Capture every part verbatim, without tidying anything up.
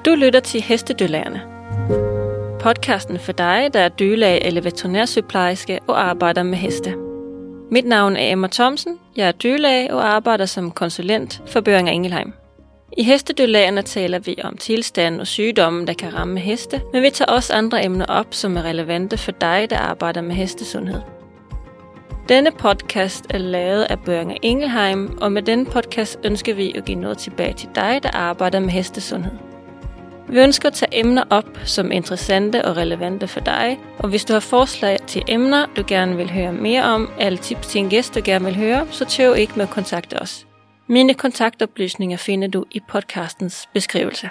Du lytter til Hestedyrlægerne. Podcasten for dig, der er dyrlæge eller veterinærsygeplejerske og arbejder med heste. Mit navn er Emma Thomsen, jeg er dyrlæge og arbejder som konsulent for Boehringer Ingelheim. I Hestedyrlægerne taler vi om tilstanden og sygdomme, der kan ramme heste, men vi tager også andre emner op, som er relevante for dig, der arbejder med hestesundhed. Denne podcast er lavet af Boehringer Ingelheim, og med denne podcast ønsker vi at give noget tilbage til dig, der arbejder med hestesundhed. Vi ønsker at tage emner op, som er interessante og relevante for dig, og hvis du har forslag til emner, du gerne vil høre mere om, eller tips til en gæst, du gerne vil høre, så tøv ikke med at kontakte os. Mine kontaktoplysninger finder du i podcastens beskrivelse.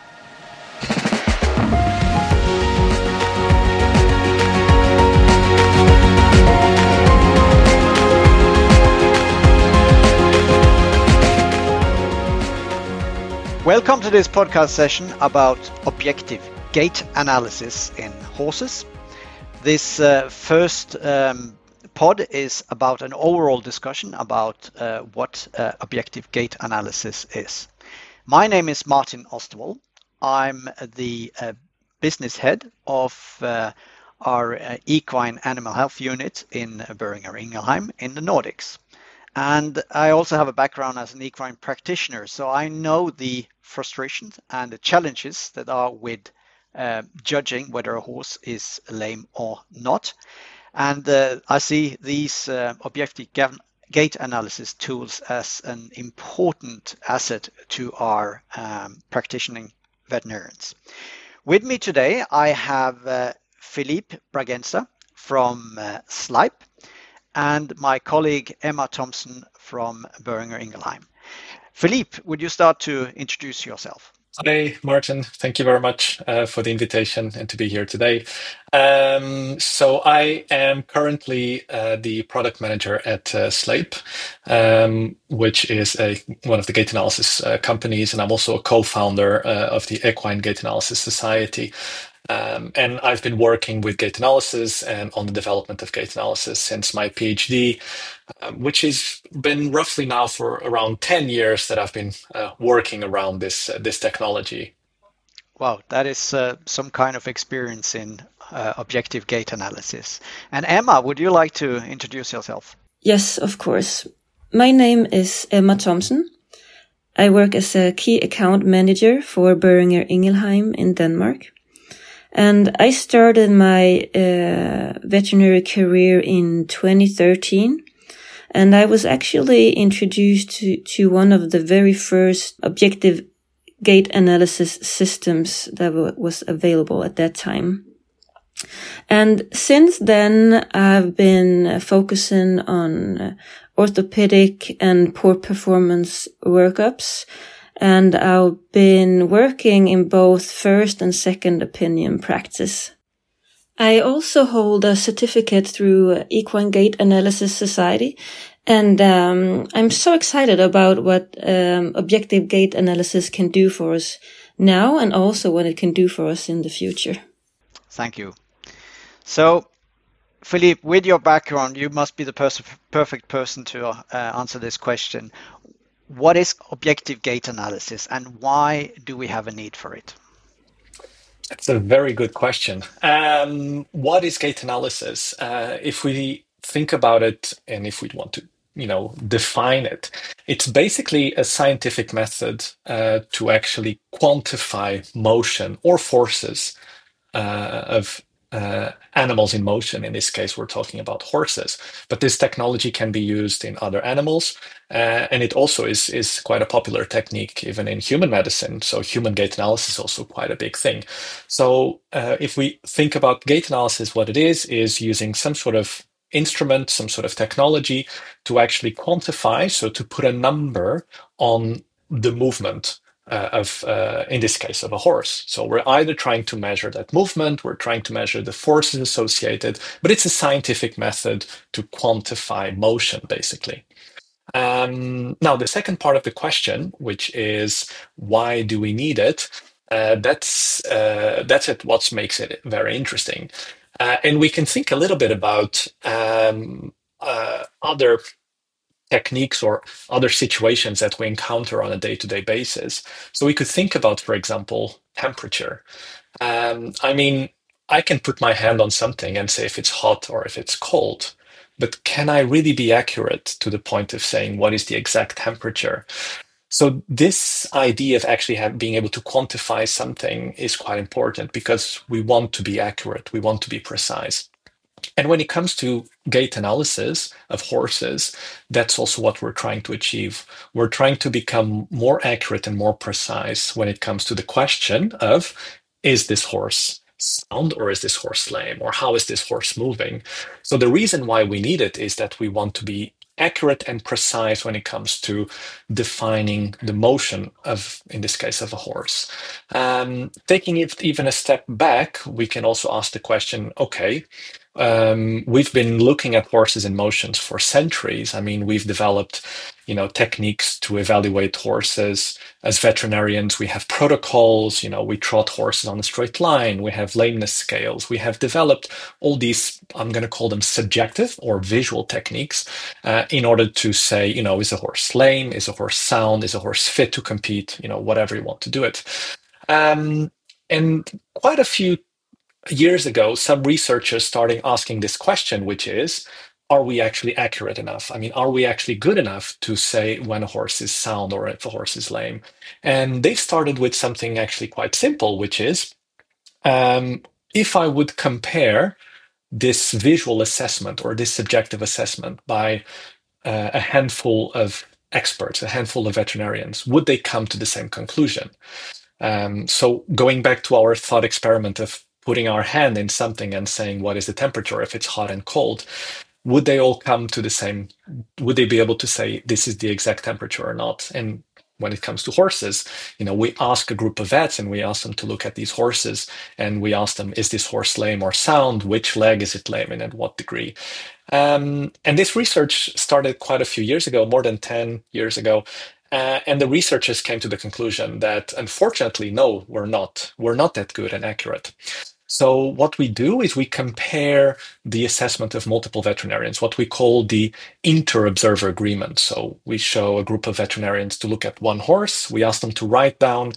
Welcome to this podcast session about objective gait analysis in horses. This uh, first um, pod is about an overall discussion about uh, what uh, objective gait analysis is. My name is Martin Osterwald. I'm the uh, business head of uh, our uh, equine animal health unit in uh, Boehringer Ingelheim in the Nordics. And I also have a background as an equine practitioner, so I know the frustrations and the challenges that are with uh, judging whether a horse is lame or not. And uh, I see these uh, objective gait analysis tools as an important asset to our um, practicing veterinarians. With me today, I have uh, Philippe Braganza from uh, Slipe, and my colleague Emma Thomsen from Boehringer Ingelheim. Philippe, would you start to introduce yourself? Hi, Martin. Thank you very much uh, for the invitation and to be here today. Um, so I am currently uh, the product manager at uh, Slipe, um, which is a, one of the gait analysis uh, companies, and I'm also a co-founder uh, of the Equine Gait Analysis Society. Um, and I've been working with gait analysis and on the development of gait analysis since my PhD, um, which has been roughly now for around ten years that I've been uh, working around this uh, this technology. Wow, that is uh, some kind of experience in uh, objective gait analysis. And Emma, would you like to introduce yourself? Yes, of course. My name is Emma Thomsen. I work as a key account manager for Boehringer Ingelheim in Denmark. And I started my uh, veterinary career in twenty thirteen. And I was actually introduced to, to one of the very first objective gait analysis systems that w- was available at that time. And since then, I've been focusing on orthopedic and poor performance workups. And I've been working in both first and second opinion practice. I also hold a certificate through Equine Gait Analysis Society, and um, I'm so excited about what um, objective gait analysis can do for us now and also what it can do for us in the future. Thank you. So, Philippe, with your background, you must be the pers- perfect person to uh, answer this question. What is objective gait analysis and why do we have a need for it? That's a very good question. Um, what is gait analysis? Uh, if we think about it and if we want to, you know, define it, it's basically a scientific method uh, to actually quantify motion or forces uh, of uh, animals in motion. In this case, we're talking about horses, but this technology can be used in other animals. Uh, and it also is, is quite a popular technique even in human medicine. So human gait analysis is also quite a big thing. So uh, if we think about gait analysis, what it is, is using some sort of instrument, some sort of technology to actually quantify, so to put a number on the movement Uh, of, uh, in this case, of a horse. So we're either trying to measure that movement, we're trying to measure the forces associated, but it's a scientific method to quantify motion, basically. Um, now, the second part of the question, which is why do we need it? Uh, that's uh, that's it. What makes it very interesting, uh, and we can think a little bit about um, uh, other techniques or other situations that we encounter on a day-to-day basis. So we could think about, for example, temperature. Um, I mean, I can put my hand on something and say if it's hot or if it's cold, but can I really be accurate to the point of saying what is the exact temperature? So this idea of actually have, being able to quantify something is quite important because we want to be accurate, we want to be precise. And when it comes to gait analysis of horses, that's also what we're trying to achieve. We're trying to become more accurate and more precise when it comes to the question of, is this horse sound or is this horse lame, or how is this horse moving? So the reason why we need it is that we want to be accurate and precise when it comes to defining the motion of, in this case, of a horse. Um, taking it even a step back, we can also ask the question, okay, um, we've been looking at horses in motions for centuries. I mean, we've developed, you know, techniques to evaluate horses. As veterinarians, we have protocols. You know, we trot horses on a straight line. We have lameness scales. We have developed all these, I'm going to call them subjective or visual techniques, uh, in order to say, you know, is a horse lame? Is a horse sound? Is a horse fit to compete? You know, whatever you want to do it. Um, and quite a few years ago, some researchers started asking this question, which is, are we actually accurate enough? I mean, are we actually good enough to say when a horse is sound or if a horse is lame? And they started with something actually quite simple, which is, um, if I would compare this visual assessment or this subjective assessment by uh, a handful of experts, a handful of veterinarians, would they come to the same conclusion? Um, so going back to our thought experiment of putting our hand in something and saying what is the temperature, if it's hot and cold, would they all come to the same, would they be able to say this is the exact temperature or not? And when it comes to horses, you know, we ask a group of vets and we ask them to look at these horses and we ask them, is this horse lame or sound? Which leg is it lame in and what degree? Um, and this research started quite a few years ago, more than ten years ago. Uh, and the researchers came to the conclusion that, unfortunately, no, we're not. We're not that good and accurate. So what we do is we compare the assessment of multiple veterinarians, what we call the inter-observer agreement. So we show a group of veterinarians to look at one horse. We ask them to write down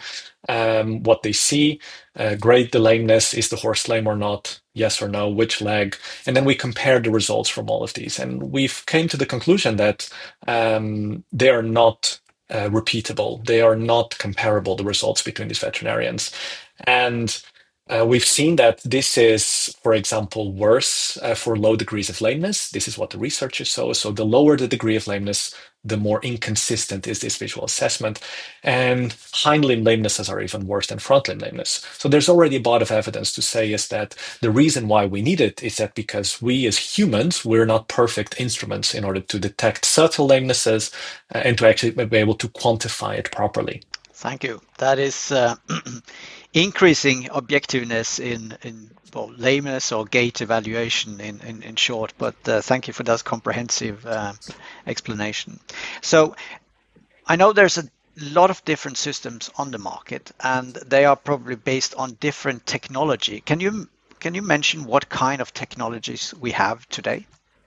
um, what they see, uh, grade the lameness. Is the horse lame or not? Yes or no? Which leg? And then we compare the results from all of these. And we've came to the conclusion that um, they are not uh, repeatable. They are not comparable, the results between these veterinarians. And Uh, we've seen that this is, for example, worse uh, for low degrees of lameness. This is what the researchers saw. So the lower the degree of lameness, the more inconsistent is this visual assessment. And hind limb lamenesses are even worse than front limb lameness. So there's already a lot of evidence to say is that the reason why we need it is that because we as humans, we're not perfect instruments in order to detect subtle lamenesses uh, and to actually be able to quantify it properly. Thank you. That is uh, increasing objectiveness in, in well, lameness or gait evaluation in, in, in short, but uh, thank you for that comprehensive uh, explanation. So I know there's a lot of different systems on the market and they are probably based on different technology. Can you, can you mention what kind of technologies we have today?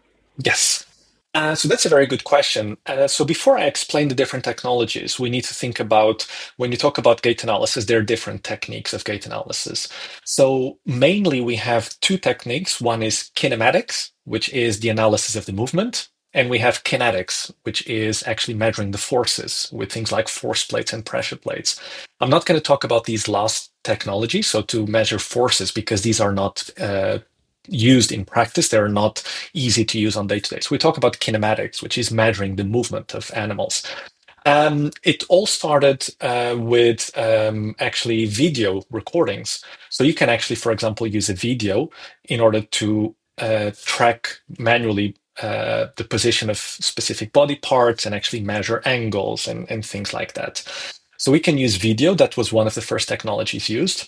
Yes. Uh, so that's a very good question. Uh, so before I explain the different technologies, we need to think about, when you talk about gait analysis, there are different techniques of gait analysis. So mainly we have two techniques. One is kinematics, which is the analysis of the movement. And we have kinetics, which is actually measuring the forces with things like force plates and pressure plates. I'm not going to talk about these last technologies, so to measure forces, because these are not uh, used in practice. They're not easy to use on day-to-day. So we talk about kinematics, which is measuring the movement of animals. Um, it all started uh, with um, actually video recordings. So you can actually, for example, use a video in order to uh, track manually uh, the position of specific body parts and actually measure angles and, and things like that. So we can use video. That was one of the first technologies used.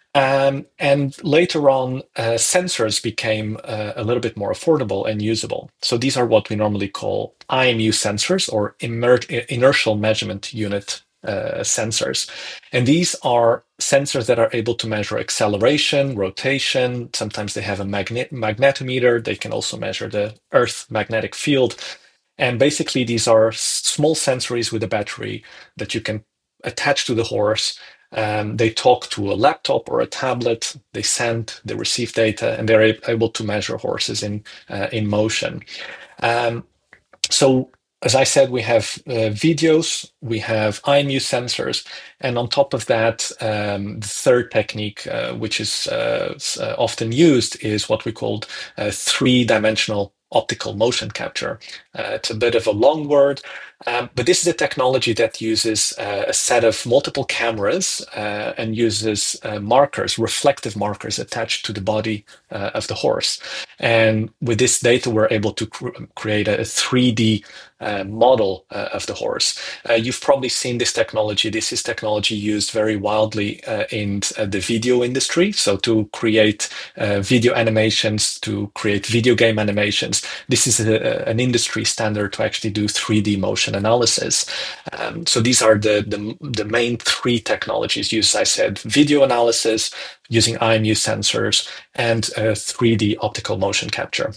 Um, and later on, uh, sensors became uh, a little bit more affordable and usable. So these are what we normally call I M U sensors, or imer- inertial measurement unit uh, sensors. And these are sensors that are able to measure acceleration, rotation. Sometimes they have a magnet- magnetometer. They can also measure the Earth magnetic field. And basically, these are small sensories with a battery that you can attach to the horse. Um, they talk to a laptop or a tablet. They send, they receive data, and they're able to measure horses in uh, in motion. Um, so, as I said, we have uh, videos, we have I M U sensors, and on top of that, um, the third technique, uh, which is uh, often used, is what we call uh, three-dimensional optical motion capture. Uh, it's a bit of a long word, um, but this is a technology that uses uh, a set of multiple cameras uh, and uses uh, markers, reflective markers attached to the body uh, of the horse. And with this data, we're able to cr create a three D uh, model uh, of the horse. Uh, you've probably seen this technology. This is technology used very widely uh, in uh, the video industry. So to create uh, video animations, to create video game animations, this is a, a, an industry standard to actually do three D motion analysis. Um, so these are the, the, the main three technologies used. I said video analysis, using I M U sensors, and uh, three D optical motion capture.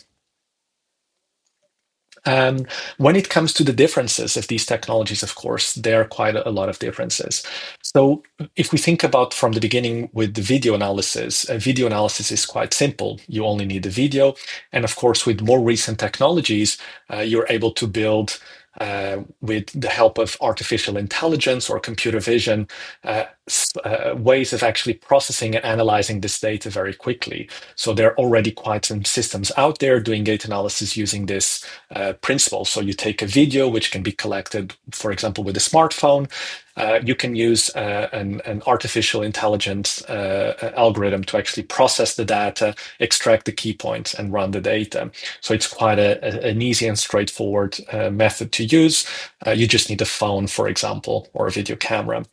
Um, when it comes to the differences of these technologies, of course, there are quite a lot of differences. So if we think about from the beginning with the video analysis, uh, video analysis is quite simple. You only need the video. And of course, with more recent technologies, uh, you're able to build Uh, with the help of artificial intelligence or computer vision, uh, uh, ways of actually processing and analyzing this data very quickly. So there are already quite some systems out there doing gait analysis using this uh, principle. So you take a video, which can be collected, for example, with a smartphone. Uh, you can use uh, an, an artificial intelligence uh, algorithm to actually process the data, extract the key points, and run the data. So it's quite a, a, an easy and straightforward uh, method to use. Uh, you just need a phone, for example, or a video camera.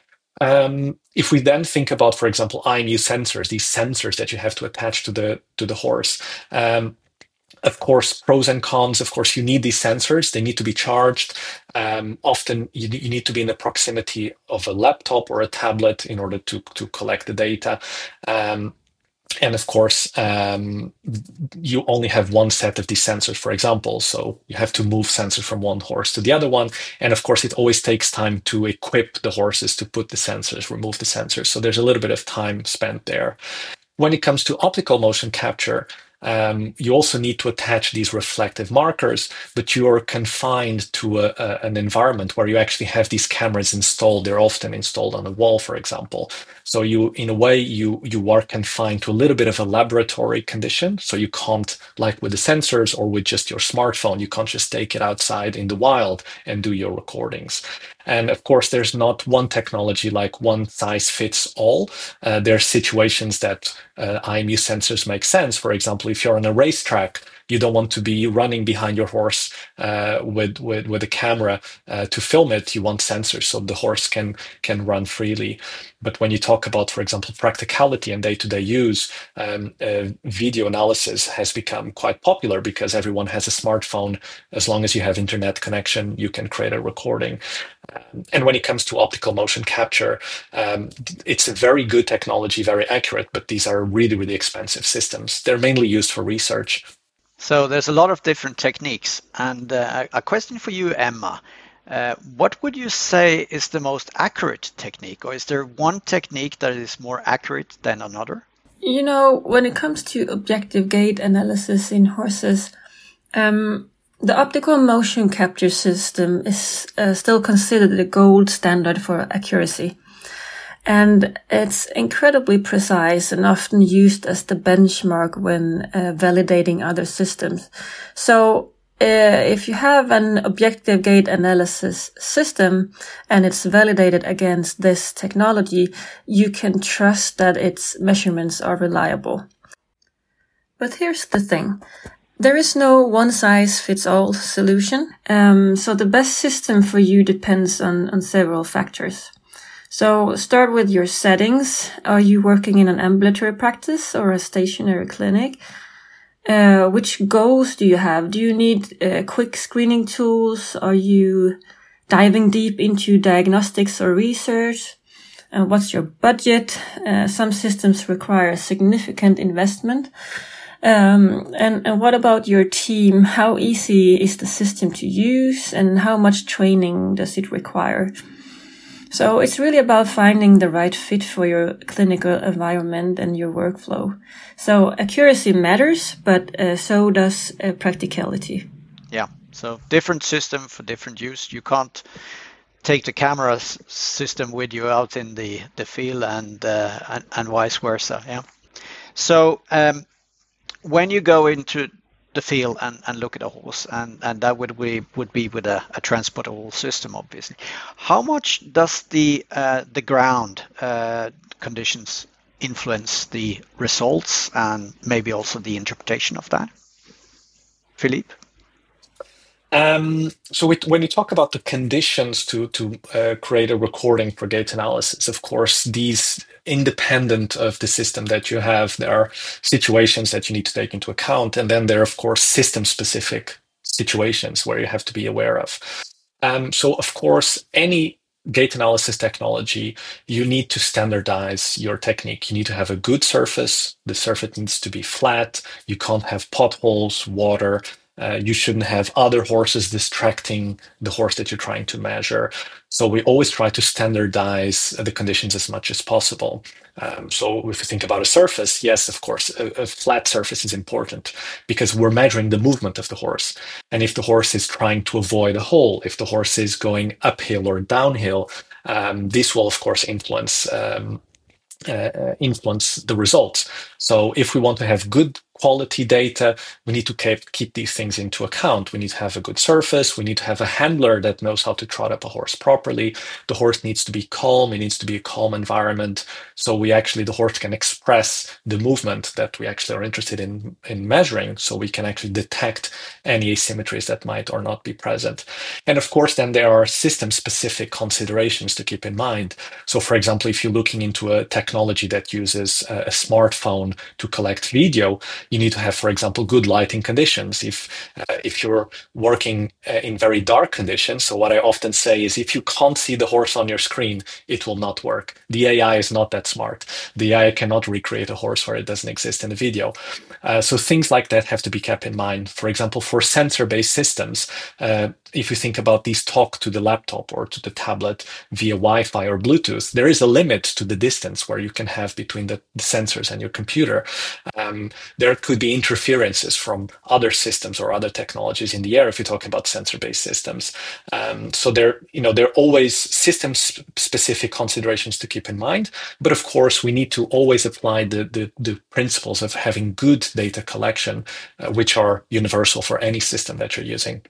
Um, if we then think about, for example, I M U sensors, these sensors that you have to attach to the to the horse. Um, Of course, pros and cons. Of course, you need these sensors. They need to be charged. Um, often, you, you need to be in the proximity of a laptop or a tablet in order to, to collect the data. Um, and of course, um, you only have one set of these sensors, for example. So you have to move sensors from one horse to the other one. And of course, it always takes time to equip the horses to put the sensors, remove the sensors. So there's a little bit of time spent there. When it comes to optical motion capture, Um, you also need to attach these reflective markers, but you are confined to a, a, an environment where you actually have these cameras installed. They're often installed on a wall, for example. So you, in a way, you you are confined to a little bit of a laboratory condition. So you can't, like with the sensors or with just your smartphone, you can't just take it outside in the wild and do your recordings. And of course, there's not one technology like one size fits all. Uh, there are situations that uh, I M U sensors make sense. For example, if you're on a racetrack, you don't want to be running behind your horse uh, with, with with a camera uh, to film it. You want sensors so the horse can can run freely. But when you talk about, for example, practicality and day-to-day use, um, uh, video analysis has become quite popular because everyone has a smartphone. As long as you have internet connection, you can create a recording. Um, and when it comes to optical motion capture, um, it's a very good technology, very accurate, but these are really, really expensive systems. They're mainly used for research. So there's a lot of different techniques. And uh, a question for you, Emma. Uh, what would you say is the most accurate technique? Or is there one technique that is more accurate than another? You know, when it comes to objective gait analysis in horses, um, the optical motion capture system is uh, still considered the gold standard for accuracy. And it's incredibly precise and often used as the benchmark when uh, validating other systems. So uh, if you have an objective gait analysis system and it's validated against this technology, you can trust that its measurements are reliable. But here's the thing. There is no one-size-fits-all solution, um, so the best system for you depends on, on several factors. So start with your settings. Are you working in an ambulatory practice or a stationary clinic? Uh, which goals do you have? Do you need uh, quick screening tools? Are you diving deep into diagnostics or research? Uh, what's your budget? Uh, some systems require significant investment. Um, and, and what about your team? How easy is the system to use and how much training does it require? So it's really about finding the right fit for your clinical environment and your workflow. So accuracy matters, but uh, so does uh, practicality. Yeah, so different system for different use. You can't take the camera system with you out in the, the field and, uh, and and vice versa. Yeah. So um, when you go into the field and, and look at a horse, and, and that would we would be with a, a transportable system, obviously. How much does the uh, the ground uh, conditions influence the results and maybe also the interpretation of that? Philippe? Um, so we, when you talk about the conditions to to uh, create a recording for gait analysis, of course, these independent of the system that you have, there are situations that you need to take into account, and then there are, of course, system-specific situations where you have to be aware of. Um, so, of course, any gait analysis technology, you need to standardize your technique. You need to have a good surface. The surface needs to be flat. You can't have potholes, water. Uh, you shouldn't have other horses distracting the horse that you're trying to measure. So we always try to standardize the conditions as much as possible. Um, so if you think about a surface, yes, of course, a, a flat surface is important because we're measuring the movement of the horse. And if the horse is trying to avoid a hole, if the horse is going uphill or downhill, um, this will, of course, influence um, uh, influence the results. So if we want to have good quality data, we need to keep, keep these things into account. We need to have a good surface. We need to have a handler that knows how to trot up a horse properly. The horse needs to be calm. It needs to be a calm environment. So we actually, the horse can express the movement that we actually are interested in, in measuring. So we can actually detect any asymmetries that might or not be present. And of course, then there are system-specific considerations to keep in mind. So for example, if you're looking into a technology that uses a, a smartphone to collect video, you need to have, for example, good lighting conditions. If uh, if you're working uh, in very dark conditions, so what I often say is if you can't see the horse on your screen, it will not work. The A I is not that smart. The A I cannot recreate a horse where it doesn't exist in the video. Uh, so things like that have to be kept in mind. For example, for sensor-based systems, uh, if you think about these talk to the laptop or to the tablet via Wi-Fi or Bluetooth, there is a limit to the distance where you can have between the, the sensors and your computer. Um, there could be interferences from other systems or other technologies in the air if you're talking about sensor-based systems. Um, so there, you know, there are always system-specific considerations to keep in mind. But of course, we need to always apply the, the, the principles of having good data collection, uh, which are universal for any system that you're using.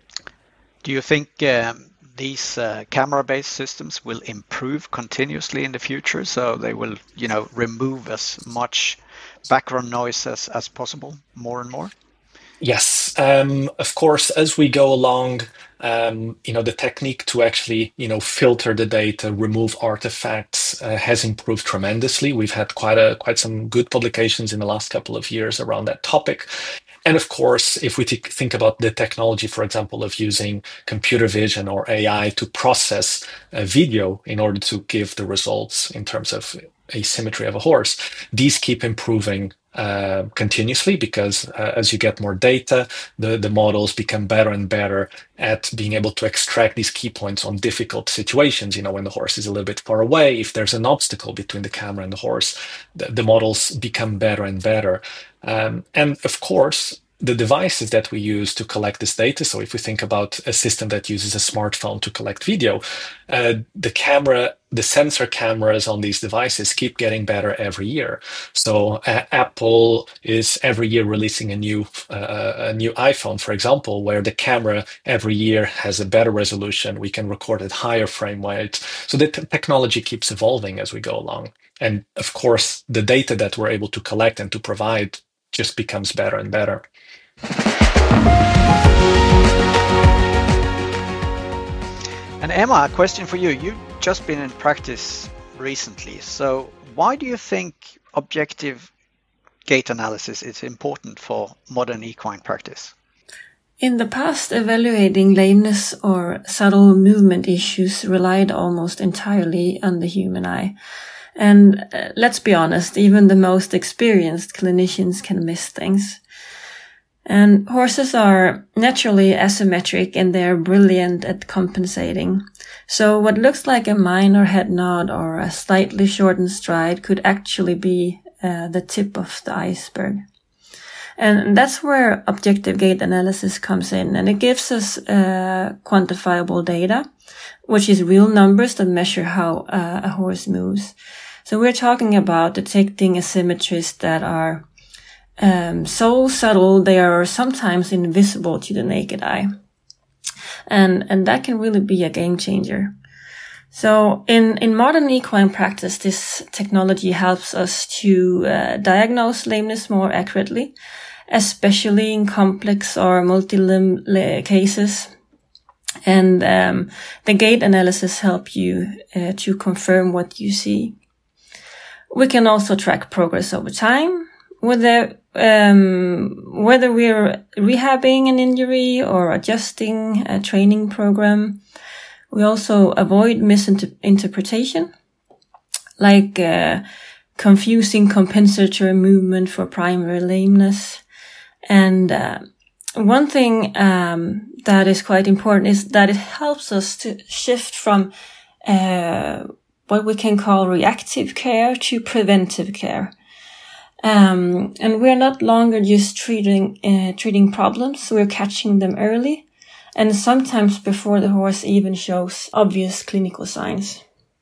Do you think um, these uh, camera-based systems will improve continuously in the future? So they will, you know, remove as much background noise as, as possible, more and more? Yes, um, of course, as we go along, um, you know, the technique to actually, you know, filter the data, remove artifacts uh, has improved tremendously. We've had quite a quite some good publications in the last couple of years around that topic. And of course, if we think about the technology, for example, of using computer vision or A I to process a video in order to give the results in terms of asymmetry of a horse, these keep improving uh, continuously because uh, as you get more data, the, the models become better and better at being able to extract these key points on difficult situations. You know, when the horse is a little bit far away, if there's an obstacle between the camera and the horse, the, the models become better and better. Um, and of course, the devices that we use to collect this data, so if we think about a system that uses a smartphone to collect video, uh, the camera, the sensor cameras on these devices keep getting better every year. So uh, Apple is every year releasing a new uh, a new iPhone, for example, where the camera every year has a better resolution. We can record at higher frame rate. So the t- technology keeps evolving as we go along. And of course, the data that we're able to collect and to provide just becomes better and better. And Emma, a question for you. You've just been in practice recently. So why do you think objective gait analysis is important for modern equine practice? In the past, evaluating lameness or subtle movement issues relied almost entirely on the human eye. And uh, let's be honest, even the most experienced clinicians can miss things. And horses are naturally asymmetric and they're brilliant at compensating. So what looks like a minor head nod or a slightly shortened stride could actually be uh, the tip of the iceberg. And that's where objective gait analysis comes in, and it gives us uh, quantifiable data, which is real numbers that measure how uh, a horse moves. So we're talking about detecting asymmetries that are um, so subtle they are sometimes invisible to the naked eye. And, and that can really be a game changer. So in, in modern equine practice, this technology helps us to uh, diagnose lameness more accurately, especially in complex or multi-limb cases. And um, the gait analysis help you uh, to confirm what you see. We can also track progress over time, whether um, whether we're rehabbing an injury or adjusting a training program. We also avoid misinterpretation, like uh, confusing compensatory movement for primary lameness. And uh, one thing um, that is quite important is that it helps us to shift from uh, what we can call reactive care to preventive care. Um, and we're not longer just treating uh, treating problems, we're catching them early, and sometimes before the horse even shows obvious clinical signs.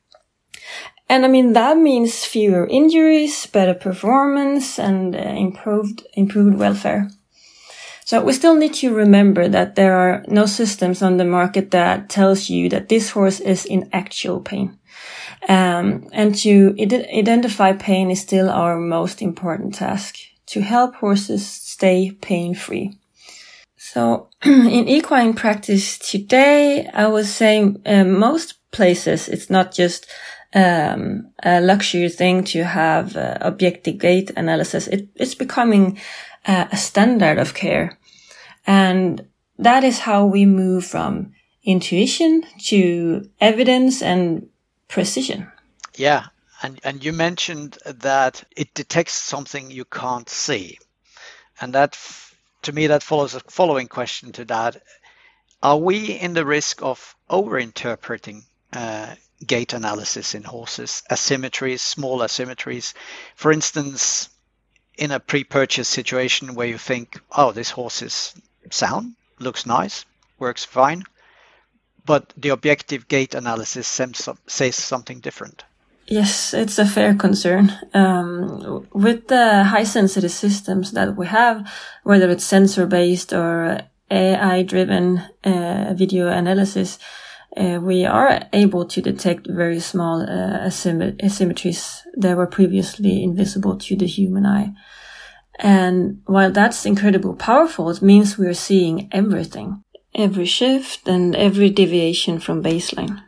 And I mean, that means fewer injuries, better performance, and uh, improved improved welfare. So we still need to remember that there are no systems on the market that tells you that this horse is in actual pain. Um, and to id- identify pain is still our most important task, to help horses stay pain-free. So in equine practice today, I would say uh, most places it's not just um, a luxury thing to have uh, objective gait analysis. It, it's becoming uh, a standard of care. And that is how we move from intuition to evidence and precision. Yeah, and, and you mentioned that it detects something you can't see. And that, to me, that follows a following question to that. Are we in the risk of overinterpreting uh, gait analysis in horses, asymmetries, small asymmetries? For instance, in a pre-purchase situation where you think, oh, this horse is sound, looks nice, works fine, but the objective gait analysis says something different. Yes, it's a fair concern. Um, with the high-sensitive systems that we have, whether it's sensor-based or A I-driven uh, video analysis, uh, we are able to detect very small uh, asym- asymmetries that were previously invisible to the human eye. And while that's incredibly powerful, it means we're seeing everything, every shift and every deviation from baseline.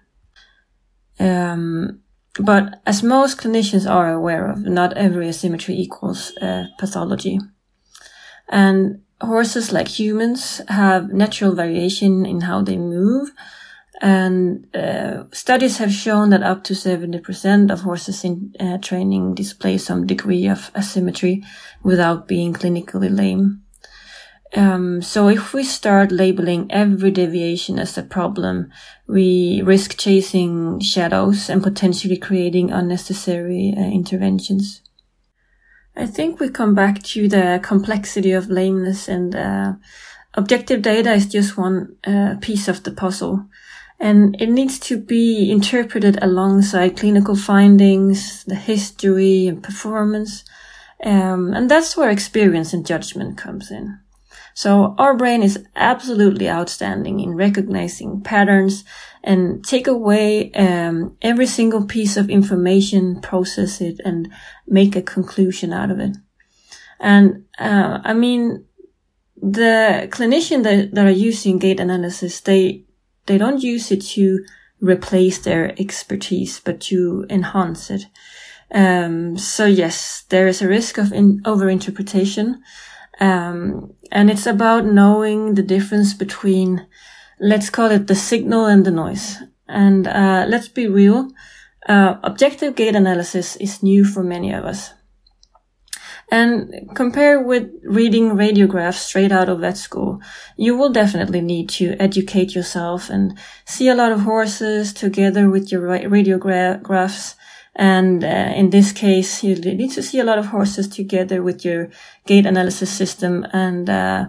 Um, but as most clinicians are aware of, not every asymmetry equals uh, pathology. And horses, like humans, have natural variation in how they move. And uh, studies have shown that up to seventy percent of horses in uh, training display some degree of asymmetry without being clinically lame. Um, so if we start labeling every deviation as a problem, we risk chasing shadows and potentially creating unnecessary uh, interventions. I think we come back to the complexity of lameness, and uh, objective data is just one uh, piece of the puzzle. And it needs to be interpreted alongside clinical findings, the history and performance. Um, and that's where experience and judgment comes in. So our brain is absolutely outstanding in recognizing patterns and take away um, every single piece of information, process it, and make a conclusion out of it. And uh, I mean, the clinician that, that are using gait analysis, they They don't use it to replace their expertise, but to enhance it. Um, so yes, there is a risk of in- overinterpretation. Um, and it's about knowing the difference between, let's call it the signal and the noise. And, uh, let's be real. Uh, objective gait analysis is new for many of us. And compare with reading radiographs straight out of vet school, you will definitely need to educate yourself and see a lot of horses together with your radiographs. And uh, in this case, you need to see a lot of horses together with your gait analysis system. And uh,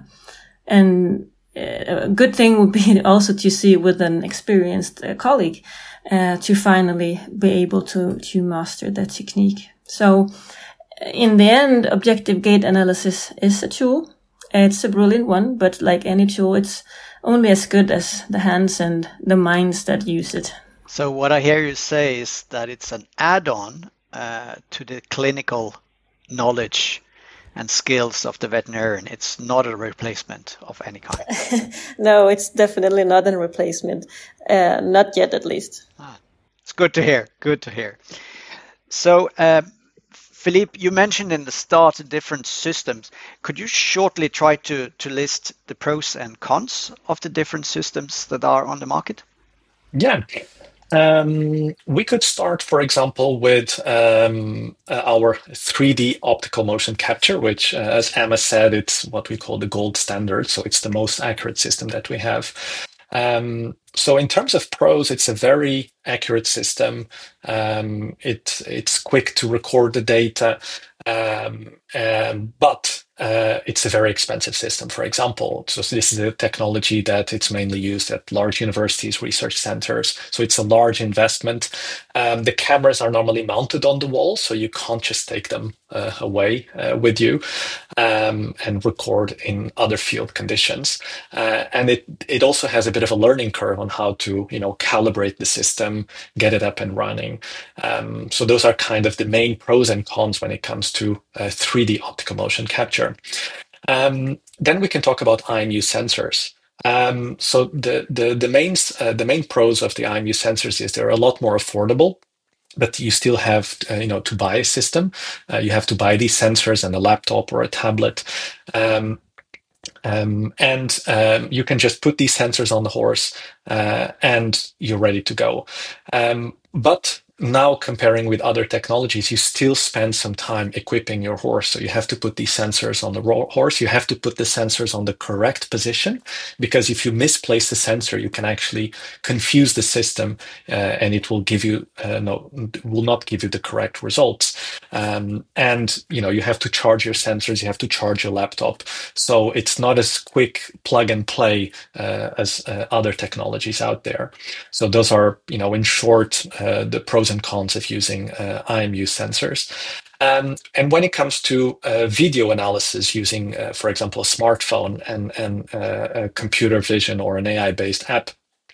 and uh, a good thing would be also to see with an experienced uh, colleague uh, to finally be able to to master that technique. So in the end, objective gait analysis is a tool. It's a brilliant one, but like any tool, it's only as good as the hands and the minds that use it. So what I hear you say is that it's an add-on uh, to the clinical knowledge and skills of the veterinarian. It's not a replacement of any kind. No, it's definitely not a replacement. Uh, not yet, at least. Ah, it's good to hear. Good to hear. So, uh, Philippe, you mentioned in the start different systems. Could you shortly try to, to list the pros and cons of the different systems that are on the market? Yeah. Um, we could start, for example, with um, uh, our three D optical motion capture, which, uh, as Emma said, it's what we call the gold standard. So it's the most accurate system that we have. Um, so in terms of pros, it's a very accurate system. Um, it, it's quick to record the data, um, um, but uh, it's a very expensive system, for example. So this is a technology that it's mainly used at large universities, research centers. So it's a large investment. Um, the cameras are normally mounted on the wall, so you can't just take them uh, away uh, with you um, and record in other field conditions. Uh, and it, it also has a bit of a learning curve on how to, you know, calibrate the system, get it up and running. Um, so those are kind of the main pros and cons when it comes to uh, three D optical motion capture. Um, then we can talk about I M U sensors. Um, so the the the main uh, the main pros of the I M U sensors is they're a lot more affordable, but you still have uh, you know to buy a system. Uh, you have to buy these sensors and a laptop or a tablet. Um, Um, and um, you can just put these sensors on the horse uh, and you're ready to go. Um, but now comparing with other technologies, you still spend some time equipping your horse. So you have to put these sensors on the horse. You have to put the sensors on the correct position, because if you misplace the sensor, you can actually confuse the system uh, and it will give you uh, no will not give you the correct results. Um, and you know you have to charge your sensors. You have to charge your laptop. So it's not as quick plug and play uh, as uh, other technologies out there. So those are, you know, in short, uh, the pros and cons of using uh, I M U sensors. Um, and when it comes to uh, video analysis using, uh, for example, a smartphone and, and uh, a computer vision or an A I-based app,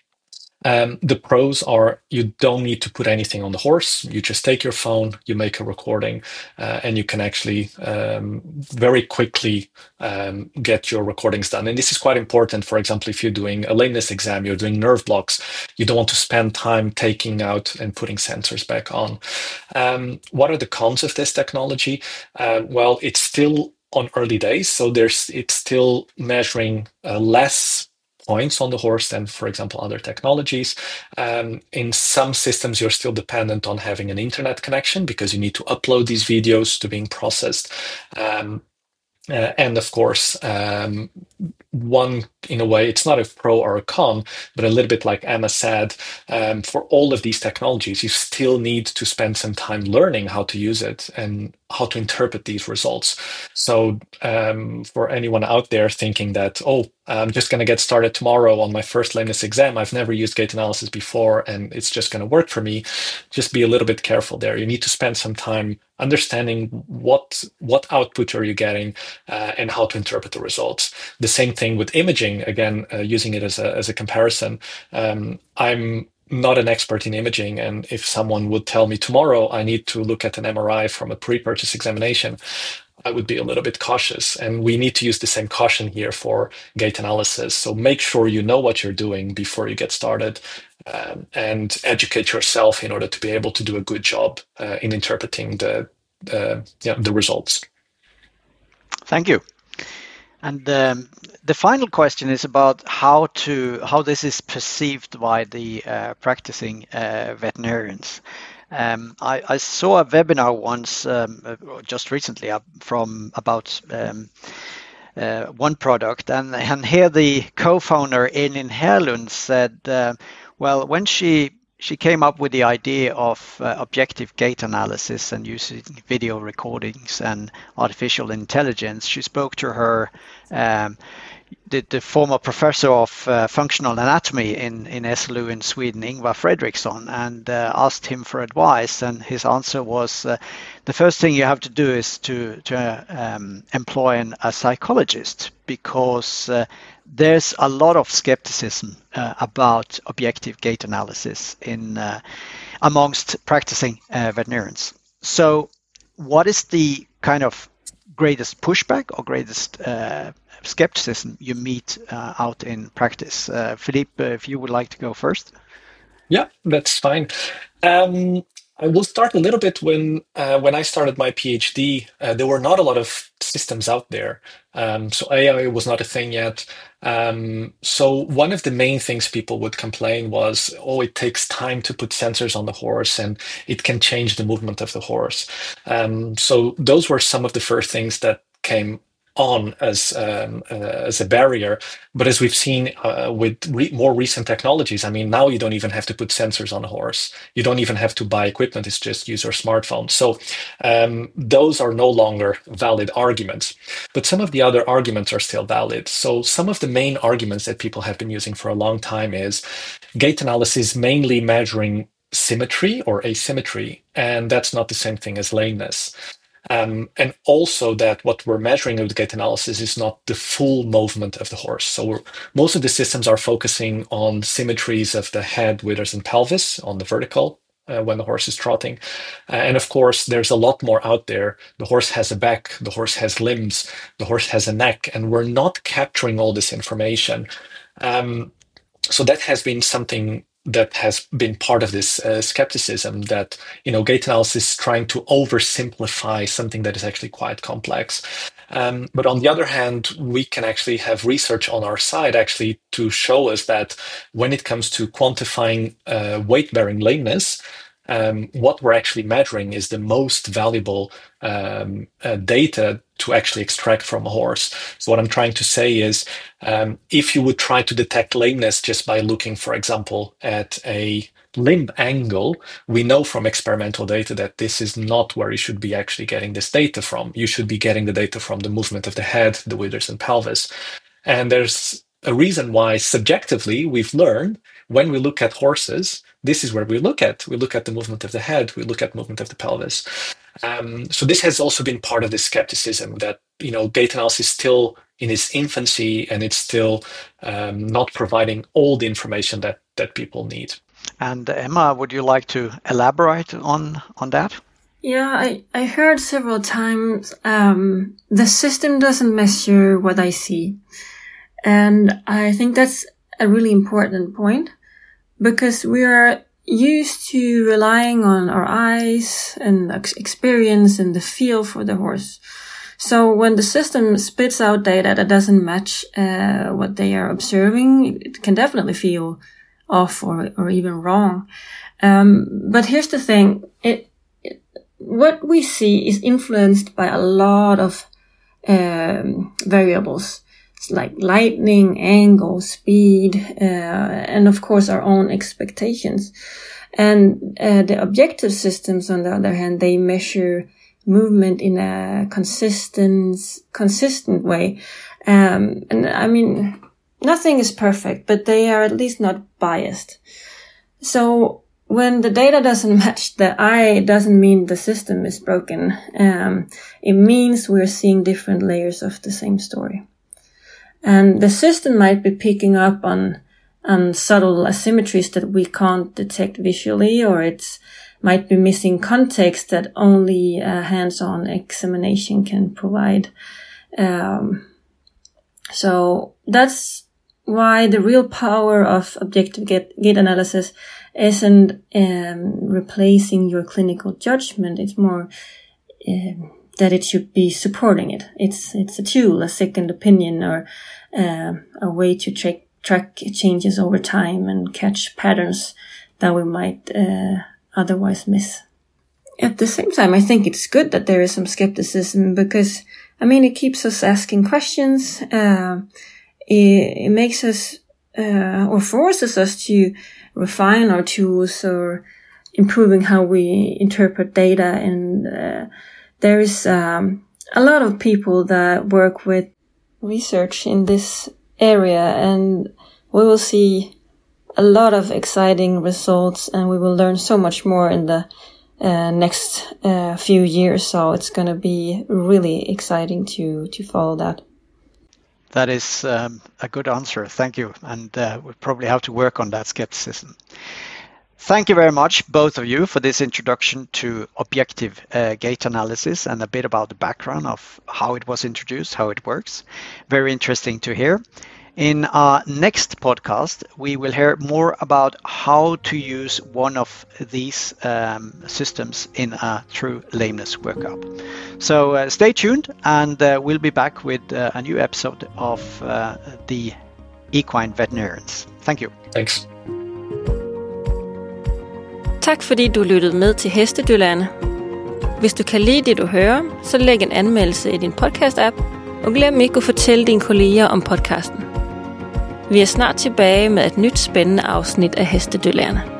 Um, the pros are you don't need to put anything on the horse. You just take your phone, you make a recording, uh, and you can actually um, very quickly um, get your recordings done. And this is quite important. For example, if you're doing a lameness exam, you're doing nerve blocks, you don't want to spend time taking out and putting sensors back on. Um, what are the cons of this technology? Uh, well, it's still on early days, so there's it's still measuring uh, less points on the horse than, for example, other technologies. Um, in some systems, you're still dependent on having an internet connection because you need to upload these videos to being processed. Um, uh, and of course, um, one, in a way, it's not a pro or a con, but a little bit like Emma said, um, for all of these technologies, you still need to spend some time learning how to use it and how to interpret these results. So um, for anyone out there thinking that, oh, I'm just going to get started tomorrow on my first lameness exam, I've never used gait analysis before, and it's just going to work for me, just be a little bit careful there. You need to spend some time understanding what what output are you getting uh, and how to interpret the results. The same thing with imaging, again, uh, using it as a, as a comparison. Um, I'm not an expert in imaging, and if someone would tell me tomorrow I need to look at an M R I from a pre-purchase examination, I would be a little bit cautious. And we need to use the same caution here for gait analysis. So make sure you know what you're doing before you get started, um, and educate yourself in order to be able to do a good job uh, in interpreting the uh, yeah, the results. Thank you. And um, the final question is about how to how this is perceived by the uh, practicing uh, veterinarians. Um, I, I saw a webinar once, um, just recently, uh, from about um, uh, one product, and, and here the co-founder Elin Herlund said, uh, well, when she she came up with the idea of uh, objective gait analysis and using video recordings and artificial intelligence, she spoke to her um, the, the former professor of uh, functional anatomy in, in S L U in Sweden, Ingvar Fredriksson, and uh, asked him for advice. And his answer was, uh, the first thing you have to do is to, to uh, um, employ an, a psychologist, because uh, there's a lot of skepticism uh, about objective gait analysis in uh, amongst practicing uh, veterinarians. So what is the kind of greatest pushback or greatest uh, skepticism you meet uh, out in practice? Uh, Philippe, if you would like to go first. Yeah, that's fine. Um, I will start a little bit when uh, when I started my PhD. Uh, there were not a lot of systems out there, um, so A I was not a thing yet. Um, so one of the main things people would complain was, oh, it takes time to put sensors on the horse, and it can change the movement of the horse. Um, so those were some of the first things that came on as um, uh, as a barrier. But as we've seen uh, with re more recent technologies, I mean, now you don't even have to put sensors on a horse. You don't even have to buy equipment. It's just use your smartphone. So um, those are no longer valid arguments. But some of the other arguments are still valid. So some of the main arguments that people have been using for a long time is gait analysis mainly measuring symmetry or asymmetry, and that's not the same thing as lameness. Um, and also that what we're measuring with gait analysis is not the full movement of the horse. So we're, most of the systems are focusing on symmetries of the head, withers, and pelvis on the vertical uh, when the horse is trotting. Uh, and of course, there's a lot more out there. The horse has a back, the horse has limbs, the horse has a neck, and we're not capturing all this information. Um, so that has been something that has been part of this uh, skepticism, that, you know, gait analysis is trying to oversimplify something that is actually quite complex. Um, but on the other hand, we can actually have research on our side actually to show us that when it comes to quantifying uh, weight-bearing lameness, um, what we're actually measuring is the most valuable um, uh, data to actually extract from a horse. So what I'm trying to say is, um, if you would try to detect lameness just by looking, for example, at a limb angle, we know from experimental data that this is not where you should be actually getting this data from. You should be getting the data from the movement of the head, the withers, and pelvis. And there's a reason why subjectively we've learned when we look at horses, this is where we look at. We look at the movement of the head, we look at movement of the pelvis. Um, so this has also been part of the skepticism that, you know, gait analysis is still in its infancy, and it's still um, not providing all the information that, that people need. And Emma, would you like to elaborate on, on that? Yeah, I, I heard several times, um, the system doesn't measure what I see. And I think that's a really important point, because we are used to relying on our eyes and experience and the feel for the horse. So when the system spits out data that doesn't match uh, what they are observing, it can definitely feel off or, or even wrong. Um, but here's the thing. It, it, what we see is influenced by a lot of um, variables. It's like lighting, angle, speed, uh, and of course our own expectations. And uh, the objective systems, on the other hand, they measure movement in a consistent, consistent way. Um, and I mean, nothing is perfect, but they are at least not biased. So when the data doesn't match the eye, it doesn't mean the system is broken. Um, it means we're seeing different layers of the same story. And the system might be picking up on, on subtle asymmetries that we can't detect visually, or it might be missing context that only a hands-on examination can provide. Um, so that's why the real power of objective gait, gait analysis isn't um, replacing your clinical judgment. It's more um, that it should be supporting it. It's it's a tool, a second opinion, or uh, a way to track track changes over time and catch patterns that we might uh, otherwise miss. At the same time, I think it's good that there is some skepticism because, I mean, it keeps us asking questions. Uh, it, it makes us, uh, or forces us to refine our tools or improving how we interpret data. And uh, there is um, a lot of people that work with research in this area, and we will see a lot of exciting results, and we will learn so much more in the uh, next uh, few years. So it's going to be really exciting to to follow that. That is um, a good answer. Thank you. And uh, we'll probably have to work on that skepticism. Thank you very much, both of you, for this introduction to objective uh, gait analysis and a bit about the background of how it was introduced, how it works. Very interesting to hear. In our next podcast, we will hear more about how to use one of these um, systems in a true lameness workup. So uh, stay tuned, and uh, we'll be back with uh, a new episode of uh, the Equine Veterinarians. Thank you. Thanks. Tak fordi du lyttede med til Hestedyrlægerne. Hvis du kan lide det, du hører, så læg en anmeldelse i din podcast-app, og glem ikke at fortælle dine kolleger om podcasten. Vi er snart tilbage med et nyt spændende afsnit af Hestedyrlægerne.